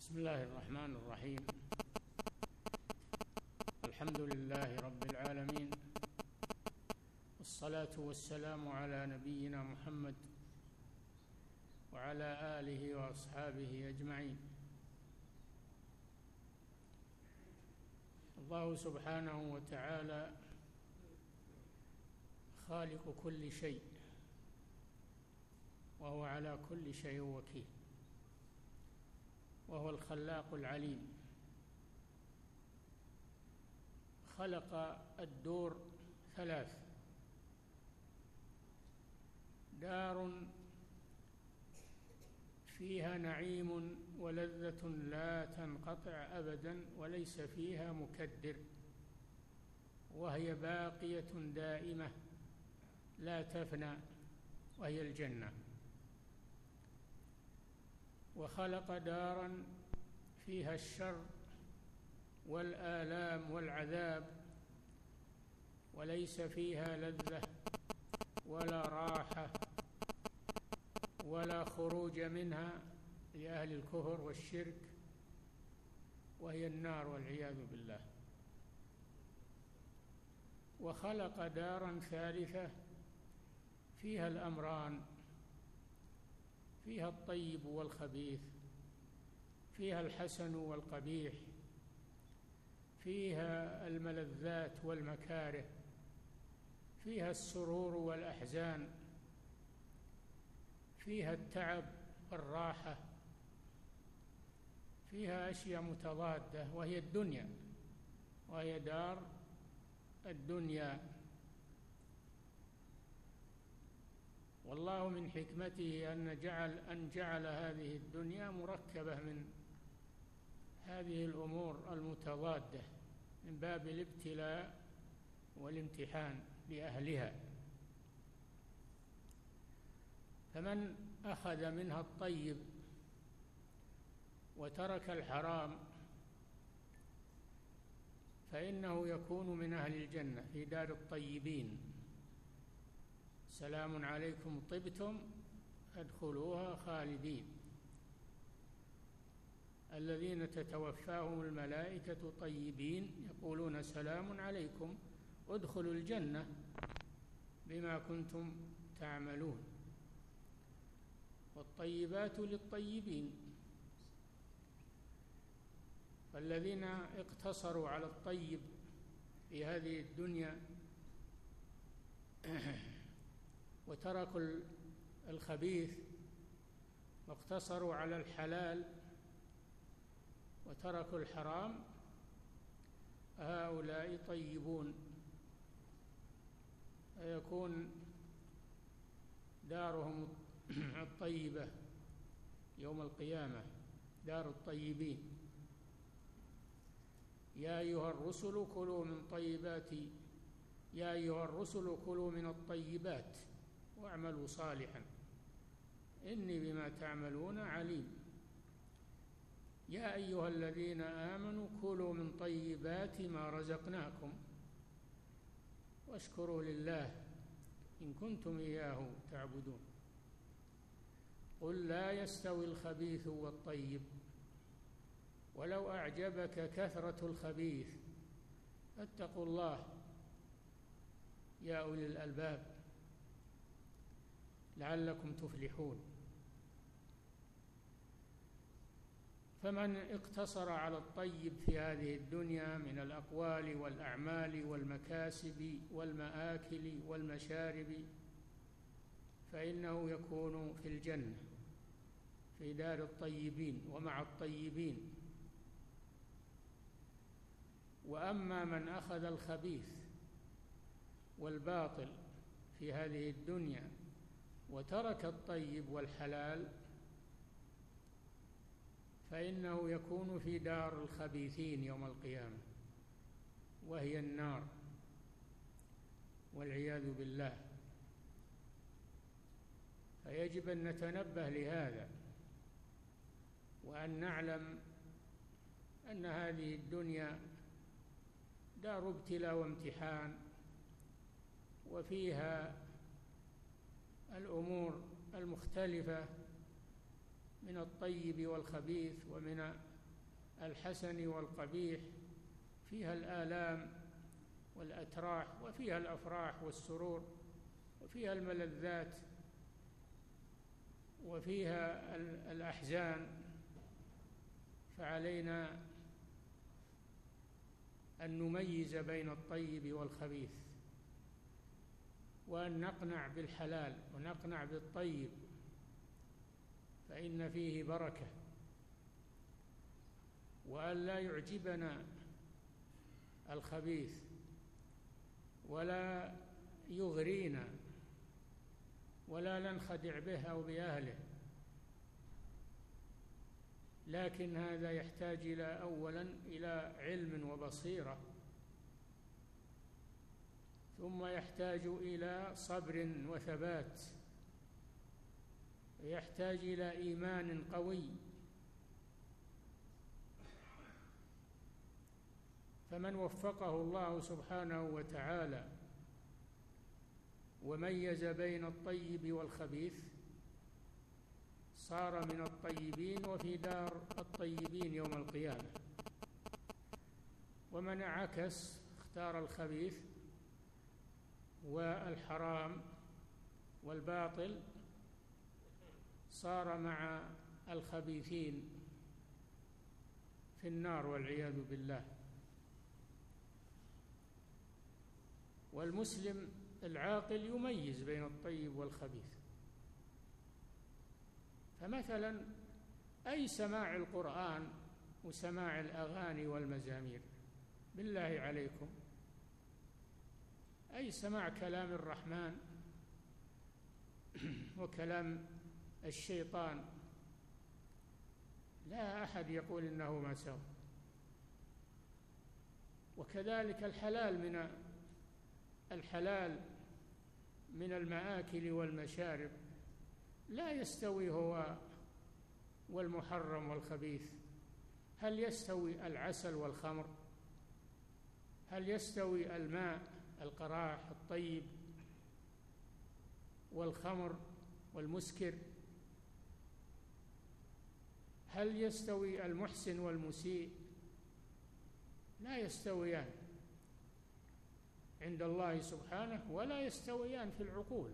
بسم الله الرحمن الرحيم. الحمد لله رب العالمين، والصلاة والسلام على نبينا محمد وعلى آله وأصحابه أجمعين. الله سبحانه وتعالى خالق كل شيء، وهو على كل شيء وكيل، وهو الخلاق العليم. خلق الدور ثلاث: دار فيها نعيم ولذة لا تنقطع أبدا وليس فيها مكدر، وهي باقية دائمة لا تفنى، وهي الجنة. وخلق دارا فيها الشر والآلام والعذاب، وليس فيها لذة ولا راحة ولا خروج منها لأهل الكفر والشرك، وهي النار والعياذ بالله. وخلق دارا ثالثة فيها الأمران، فيها الطيب والخبيث، فيها الحسن والقبيح، فيها الملذات والمكاره، فيها السرور والأحزان، فيها التعب والراحة، فيها أشياء متضادة، وهي الدنيا، وهي دار الدنيا. والله من حكمته أن جعل هذه الدنيا مركبة من هذه الأمور المتضادة من باب الابتلاء والامتحان لأهلها. فمن أخذ منها الطيب وترك الحرام فإنه يكون من أهل الجنة في دار الطيبين. سلام عليكم طبتم فادخلوها خالدين. الذين تتوفاهم الملائكة طيبين يقولون سلام عليكم ادخلوا الجنة بما كنتم تعملون. والطيبات للطيبين. فالذين اقتصروا على الطيب في هذه الدنيا وتركوا الخبيث، واقتصروا على الحلال وتركوا الحرام، هؤلاء طيبون، فيكون دارهم الطيبة يوم القيامة، دار الطيبين. يا أيها الرسل كلوا من الطيبات واعملوا صالحا إني بما تعملون عليم. يا أيها الذين آمنوا كلوا من طيبات ما رزقناكم واشكروا لله إن كنتم إياه تعبدون. قل لا يستوي الخبيث والطيب ولو أعجبك كثرة الخبيث فاتقوا الله يا أولي الألباب لعلكم تفلحون. فمن اقتصر على الطيب في هذه الدنيا من الأقوال والأعمال والمكاسب والمآكل والمشارب فإنه يكون في الجنة في دار الطيبين ومع الطيبين. وأما من أخذ الخبيث والباطل في هذه الدنيا وترك الطيب والحلال فإنه يكون في دار الخبيثين يوم القيامة، وهي النار والعياذ بالله. فيجب أن نتنبه لهذا، وأن نعلم أن هذه الدنيا دار ابتلاء وامتحان، وفيها الأمور المختلفة من الطيب والخبيث ومن الحسن والقبيح، فيها الآلام والأتراح، وفيها الأفراح والسرور، وفيها الملذات، وفيها الأحزان. فعلينا أن نميز بين الطيب والخبيث، وأن نقنع بالحلال ونقنع بالطيب، فإن فيه بركة، وأن لا يعجبنا الخبيث ولا يغرينا ولا ننخدع به أو بأهله، لكن هذا يحتاج أولا إلى علم وبصيرة، ثم يحتاج إلى صبر وثبات، يحتاج إلى إيمان قوي. فمن وفقه الله سبحانه وتعالى وميز بين الطيب والخبيث صار من الطيبين وفي دار الطيبين يوم القيامة، ومن عكس اختار الخبيث والحرام والباطل صار مع الخبيثين في النار والعياذ بالله. والمسلم العاقل يميز بين الطيب والخبيث. فمثلا أي سماع القرآن وسماع الأغاني والمزامير، بالله عليكم، أي سماع كلام الرحمن وكلام الشيطان، لا أحد يقول إنه ما سوى. وكذلك الحلال من المآكل والمشارب لا يستوي هو والمحرم والخبيث. هل يستوي العسل والخمر؟ هل يستوي الماء القراح الطيب والخمر والمسكر؟ هل يستوي المحسن والمسيء؟ لا يستويان عند الله سبحانه، ولا يستويان في العقول.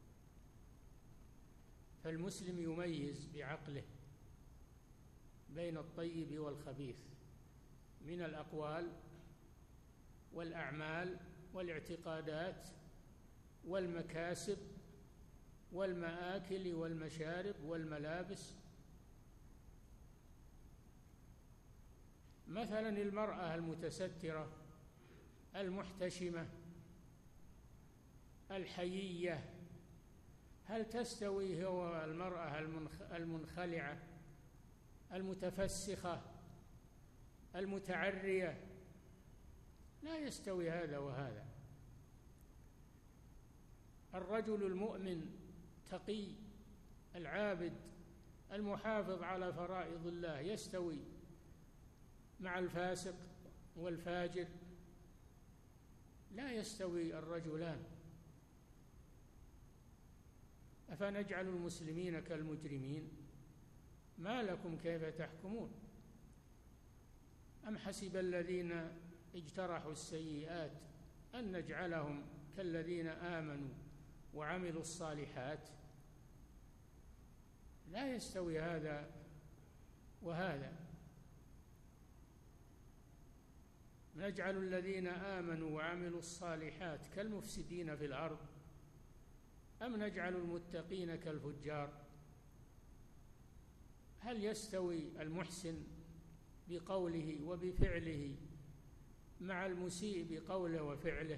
فالمسلم يميز بعقله بين الطيب والخبيث من الأقوال والأعمال والاعتقادات والمكاسب والمآكل والمشارب والملابس. مثلا المرأة المتسترة المحتشمة الحيية، هل تستوي هو المرأة المنخلعة المتفسخة المتعرية؟ لا يستوي هذا وهذا. الرجل المؤمن تقي العابد المحافظ على فرائض الله يستوي مع الفاسق والفاجر؟ لا يستوي الرجلان. أفنجعل المسلمين كالمجرمين؟ ما لكم كيف تحكمون؟ أم حسب الذين اجترحوا السيئات أن نجعلهم كالذين آمنوا وعملوا الصالحات؟ لا يستوي هذا وهذا. نجعل الذين آمنوا وعملوا الصالحات كالمفسدين في الأرض أم نجعل المتقين كالفجار؟ هل يستوي المحسن بقوله وبفعله مع المسيء بقوله وفعله؟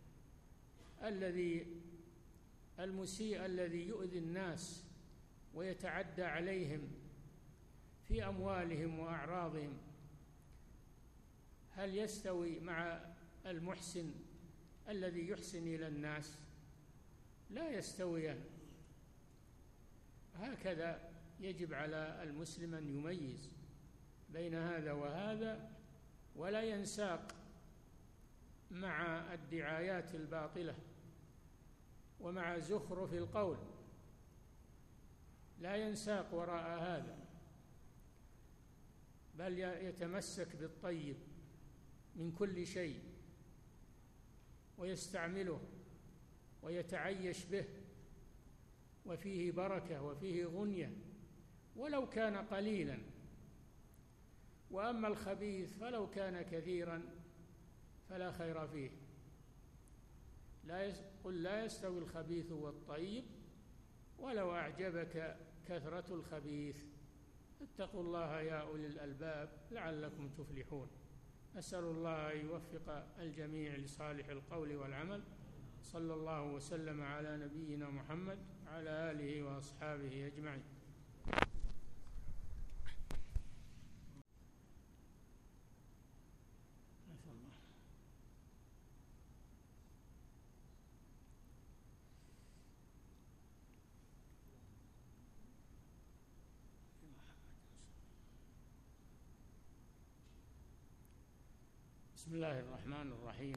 المسيء الذي يؤذي الناس ويتعدى عليهم في أموالهم وأعراضهم، هل يستوي مع المحسن الذي يحسن إلى الناس؟ لا يستويان. هكذا يجب على المسلم أن يميز بين هذا وهذا، ولا ينساق مع الدعايات الباطلة ومع زخرف القول، لا ينساق وراء هذا، بل يتمسك بالطيب من كل شيء ويستعمله ويتعيش به، وفيه بركة وفيه غنية ولو كان قليلا. وأما الخبيث فلو كان كثيرا فلا خير فيه. قل لا يستوي الخبيث والطيب ولو أعجبك كثرة الخبيث. اتقوا الله يا أولي الألباب لعلكم تفلحون. أسأل الله أن يوفق الجميع لصالح القول والعمل. صلى الله وسلم على نبينا محمد وعلى آله وأصحابه أجمعين. بسم الله الرحمن الرحيم.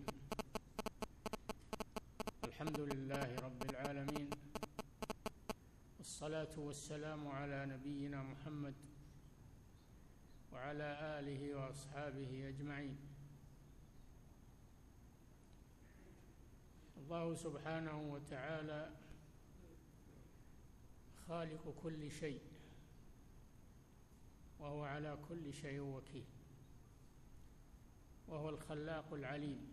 الحمد لله رب العالمين، والصلاة والسلام على نبينا محمد وعلى آله وأصحابه أجمعين. الله سبحانه وتعالى خالق كل شيء، وهو على كل شيء وكيل، وهو الخلاق العليم.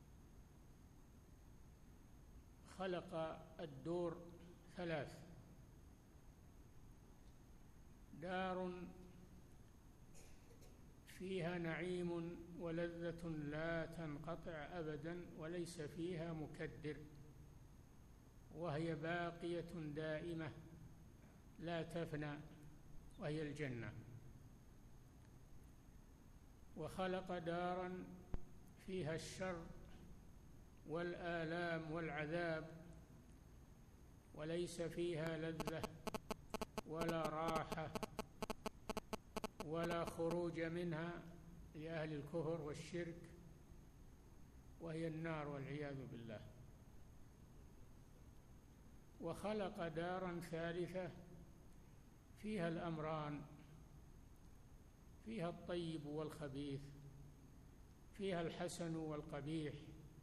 خلق الدور ثلاث: دار فيها نعيم ولذة لا تنقطع أبدا وليس فيها مكدر، وهي باقية دائمة لا تفنى، وهي الجنة. وخلق دارا فيها الشر والآلام والعذاب وليس فيها لذة ولا راحة ولا خروج منها لأهل الكفر والشرك، وهي النار والعياذ بالله. وخلق دارا ثالثة فيها الأمران، فيها الطيب والخبيث، فيها الحسن والقبيح،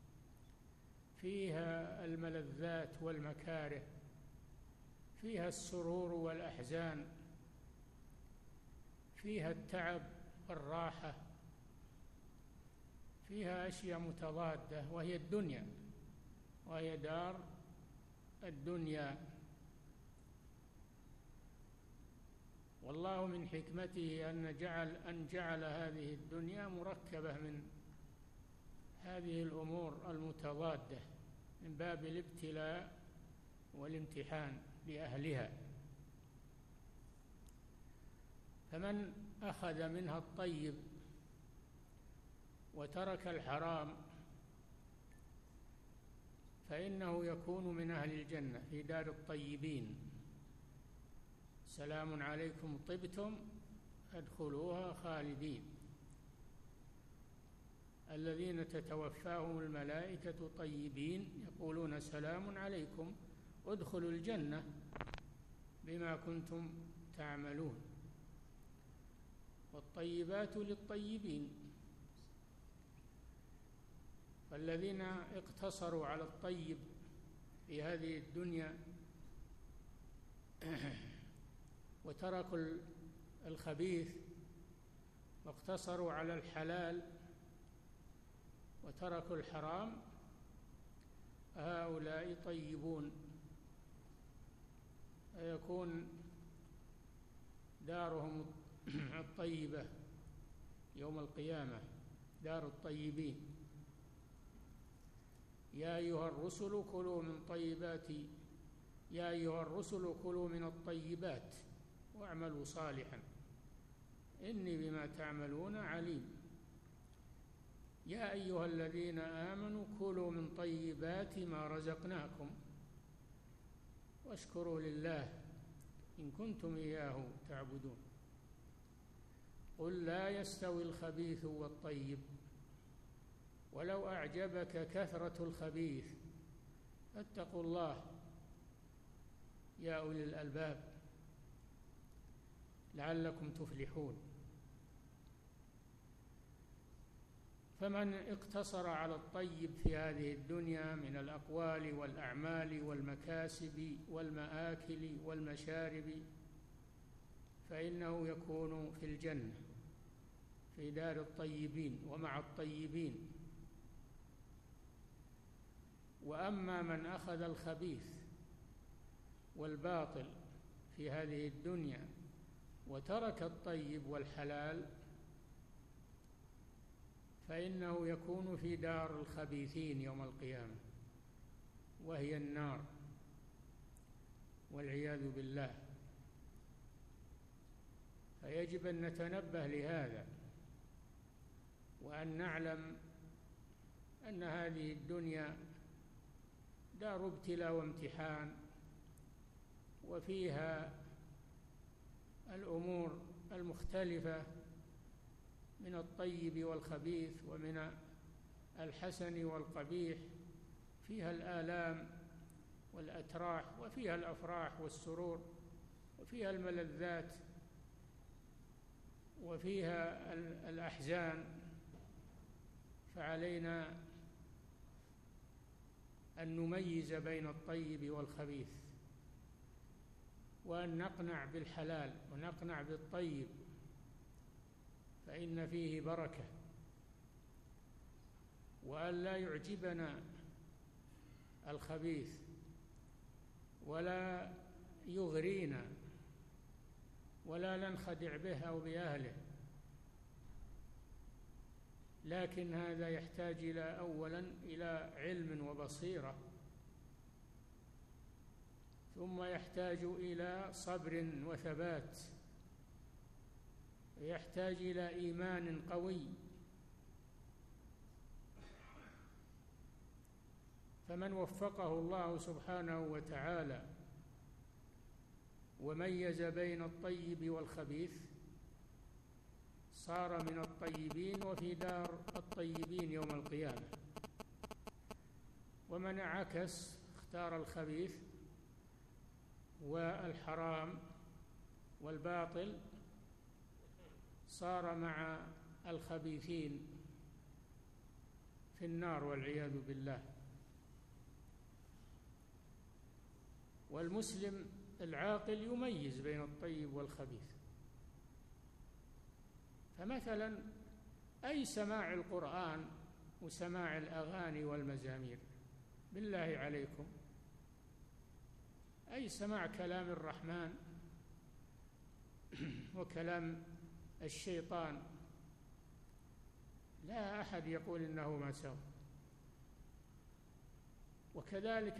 فيها الملذات والمكاره، فيها السرور والأحزان، فيها التعب والراحة، فيها أشياء متضادة، وهي الدنيا، وهي دار الدنيا. والله من حكمته أن جعل هذه الدنيا مركبة من هذه الأمور المتضادة من باب الابتلاء والامتحان لأهلها. فمن أخذ منها الطيب وترك الحرام فإنه يكون من أهل الجنة في دار الطيبين. سلام عليكم طبتم فادخلوها خالدين. الذين تتوفاهم الملائكة طيبين يقولون سلام عليكم ادخلوا الجنة بما كنتم تعملون. والطيبات للطيبين. فالذين اقتصروا على الطيب في هذه الدنيا وتركوا الخبيث واقتصروا على الحلال وتركوا الحرام، هؤلاء طيبون، فيكون دارهم الطيبة يوم القيامة، دار الطيبين. يا أيها الرسل كلوا من الطيبات واعملوا صالحا إني بما تعملون عليم. يا أيها الذين آمنوا كلوا من طيبات ما رزقناكم واشكروا لله إن كنتم إياه تعبدون. قل لا يستوي الخبيث والطيب ولو أعجبك كثرة الخبيث فاتقوا الله يا أولي الألباب لعلكم تفلحون. فمن اقتصر على الطيب في هذه الدنيا من الأقوال والأعمال والمكاسب والمآكل والمشارب فإنه يكون في الجنة في دار الطيبين ومع الطيبين. وأما من أخذ الخبيث والباطل في هذه الدنيا وترك الطيب والحلال فإنه يكون في دار الخبيثين يوم القيامة، وهي النار والعياذ بالله. فيجب أن نتنبه لهذا، وأن نعلم أن هذه الدنيا دار ابتلاء وامتحان، وفيها الأمور المختلفة من الطيب والخبيث ومن الحسن والقبيح، فيها الآلام والأتراح، وفيها الأفراح والسرور، وفيها الملذات، وفيها الأحزان. فعلينا أن نميز بين الطيب والخبيث، وأن نقنع بالحلال ونقنع بالطيب، فإن فيه بركة، وأن لا يعجبنا الخبيث ولا يغرينا ولا ننخدع به أو بأهله، لكن هذا يحتاج أولا إلى علم وبصيرة، ثم يحتاج إلى صبر وثبات، ويحتاج إلى إيمان قوي. فمن وفقه الله سبحانه وتعالى وميز بين الطيب والخبيث صار من الطيبين وفي دار الطيبين يوم القيامة. ومن عكس اختار الخبيث والحرام والباطل صار مع الخبيثين في النار والعياذ بالله. والمسلم العاقل يميز بين الطيب والخبيث. فمثلا أي سماع القرآن وسماع الأغاني والمزامير، بالله عليكم، أي سماع كلام الرحمن وكلام الشيطان، لا أحد يقول إنه ما سوى. وكذلك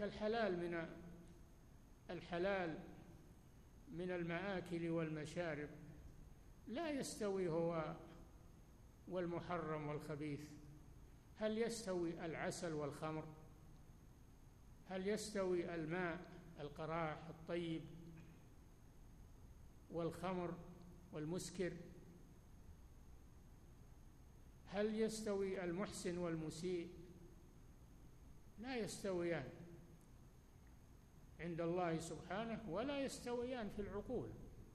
الحلال من المآكل والمشارب لا يستوي هو والمحرم والخبيث. هل يستوي العسل والخمر؟ هل يستوي الماء القراح الطيب والخمر والمسكر؟ هل يستوي المحسن والمسيء؟ لا يستويان عند الله سبحانه، ولا يستويان في العقول.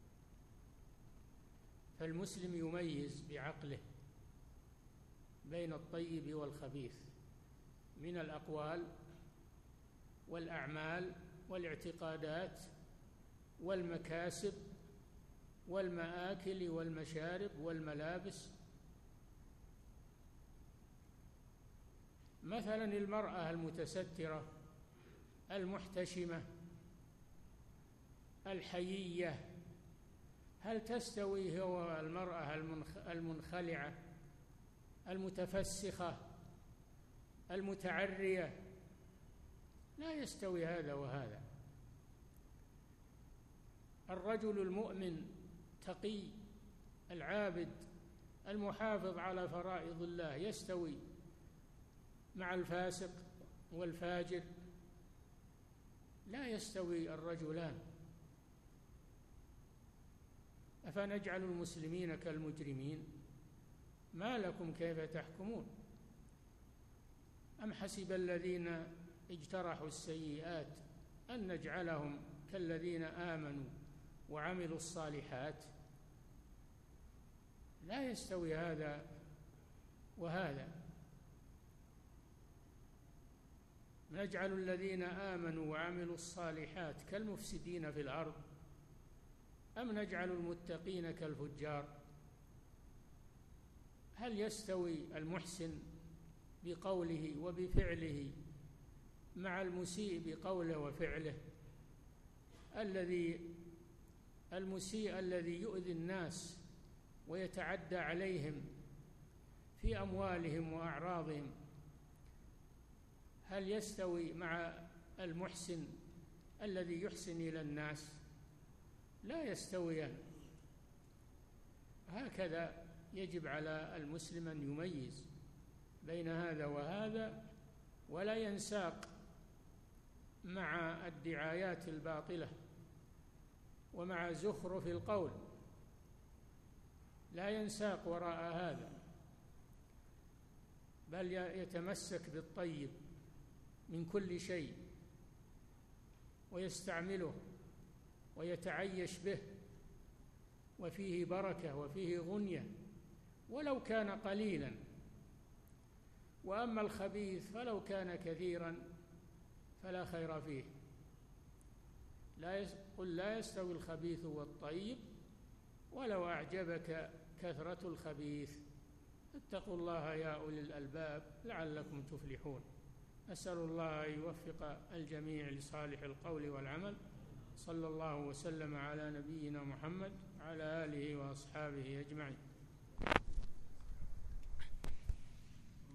فالمسلم يميز بعقله بين الطيب والخبيث من الأقوال والأعمال والاعتقادات والمكاسب والمآكل والمشارب والملابس. مثلا المرأة المتسترة المحتشمة الحيية، هل تستوي هو المرأة المنخلعة المتفسخة المتعرية؟ لا يستوي هذا وهذا. الرجل المؤمن تقي العابد المحافظ على فرائض الله يستوي مع الفاسق والفاجر؟ لا يستوي الرجلان. أفنجعل المسلمين كالمجرمين؟ ما لكم كيف تحكمون؟ أم حسب الذين اجترحوا السيئات أن نجعلهم كالذين آمنوا وعملوا الصالحات؟ لا يستوي هذا وهذا. نجعل الذين آمنوا وعملوا الصالحات كالمفسدين في الأرض أم نجعل المتقين كالفجار؟ هل يستوي المحسن بقوله وبفعله مع المسيء بقوله وفعله؟ المسيء الذي يؤذي الناس ويتعدى عليهم في أموالهم وأعراضهم، هل يستوي مع المحسن الذي يحسن إلى الناس؟ لا يستويان. هكذا يجب على المسلم أن يميز بين هذا وهذا، ولا ينساق مع الدعايات الباطلة ومع زخرف القول، لا ينساق وراء هذا، بل يتمسك بالطيب من كل شيء ويستعمله ويتعيش به، وفيه بركة وفيه غنية ولو كان قليلا. وأما الخبيث فلو كان كثيرا فلا خير فيه. قل لا يستوي الخبيث والطيب ولو أعجبك كثرة الخبيث. اتقوا الله يا أولي الألباب لعلكم تفلحون. أسأل الله أن يوفق الجميع لصالح القول والعمل. صلى الله وسلم على نبينا محمد وعلى آله وأصحابه أجمعين.